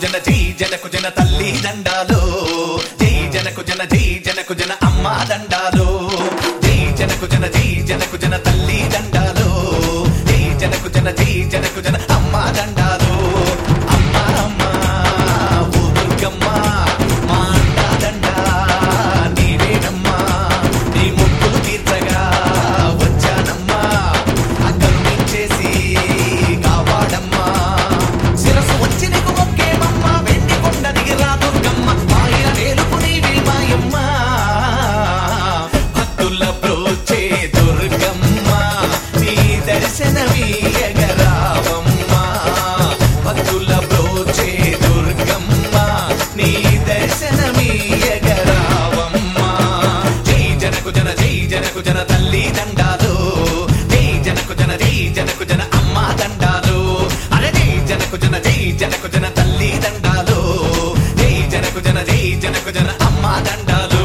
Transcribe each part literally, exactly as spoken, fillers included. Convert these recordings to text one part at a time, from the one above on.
జన జై జనకు జన తల్లి దండాలు జై జనకు జన జై జనకు జన అమ్మ దండాలు జై జనకు జన జై జనకు జన తల్లి దండాలు జై జనకు జన జై జనకు జన అమ్మ దండాలు అమ్మ అమ్మ ఓ దుర్గమ్మ మా అండా దండా నీవేనమ్మా నీ ముక్కులు తీర్చగా వచ్చానమ్మా అక్కలు మించేసి కాపాడమ్మా శిరసు వచ్చి నీకు మొక్కేమమ్మ వెండి కొండ దిగిరా దుర్గమ్మ మాయ వేలుపు నీవి మాయమ్మ భక్తుల బ్రోచే దుర్గమ్మ నీ దర్శనమీయగరావమ్మ భక్తుల బ్రోచే దుర్గమ్మ నీ దర్శనమీయగరావమ్మ జై జనకు జన జై జనకు జన తల్లి దండాలు జై జనకు జన జై జనకు జన అమ్మ దండాలు అరే జై జనకు జన జై జనకు జన తల్లి దండాలు జై జనకు జన జై జనకు జన అమ్మ దండాలు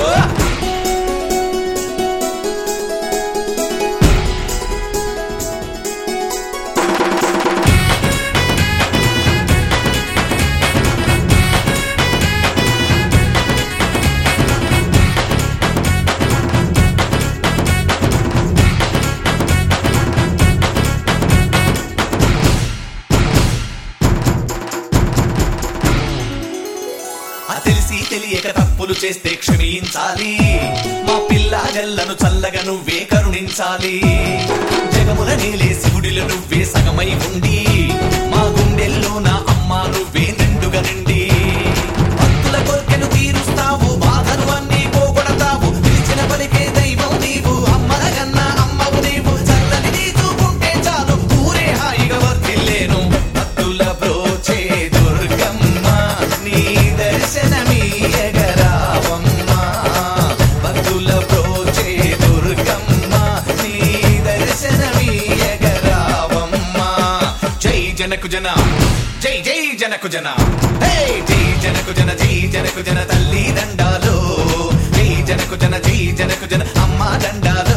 తెలిసి తెలియక తప్పులు చేస్తే క్షమించాలి మా పిల్ల జల్లను చల్లగా నువ్వే కరుణించాలి జగముల నీలే శివుడిలో నువ్వే సగమై ఉండి మా గుండెల్లో నా అమ్మ నువ్వే నిండుగా నిండి భక్తుల కోర్కెలు తీరుస్తావు బాధలు అన్నీ పోగొడతావు పిలిచిన పలికే దైవం నీవు అమ్మల కన్నా అమ్మవు నీవు చల్లని నీ చూపుంటే చాలు ఊరే హాయిగా వర్తిల్లేను భక్తుల బ్రోచే దుర్గమ్మ నీ దర్శనమీయగరావమ్మ భక్తుల బ్రోచే దుర్గమ్మ నీ దర్శనమీయగరావమ్మ జై జనకు జన జై జై జనకు జన హే జై జనకు జన జై జనకు జన తల్లి దండాలు జై జనకు జన జై జనకు జన అమ్మ దండాలు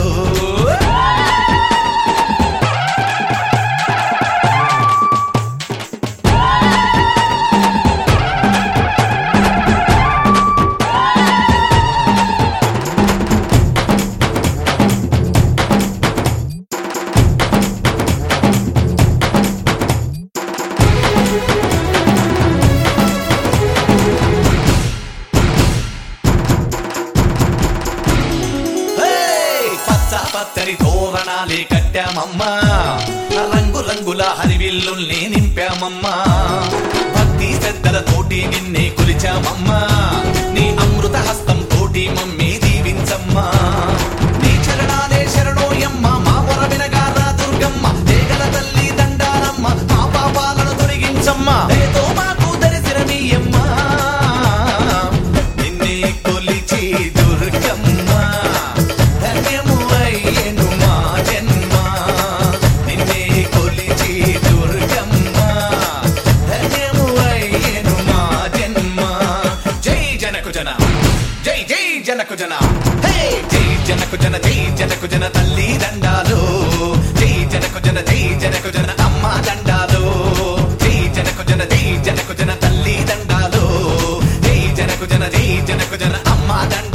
పచ్చని తోరణాలే కట్టామమ్మా రంగు రంగుల హరివిల్లుల్ని నింపామమ్మా భక్తి శ్రద్ధలతోటి నిన్నే కొలిచామమ్మా నీ అమృత హస్తం తోటి మమ్మీ దీవించమ్మా నీ చరణాలే శరణోయమ్మ మా మొర వినగారా దుర్గమ్మ దేగల తల్లి దండారమ్మ మా పాపాలను తొలగించమ్మా ఏదో మాకు దర్శనమీయమ్మ నిన్నే కొలిచి దుర్గమ్మ జై జై జనకు జన హే జై జనకు జన జై జనకు జన తల్లి దండాలు జై జనకు జన జై జనకు జన అమ్మ దండాలు జై జనకు జన జై జనకు జన తల్లి దండాలు జై జనకు జన జై జనకు జన అమ్మ దండాలు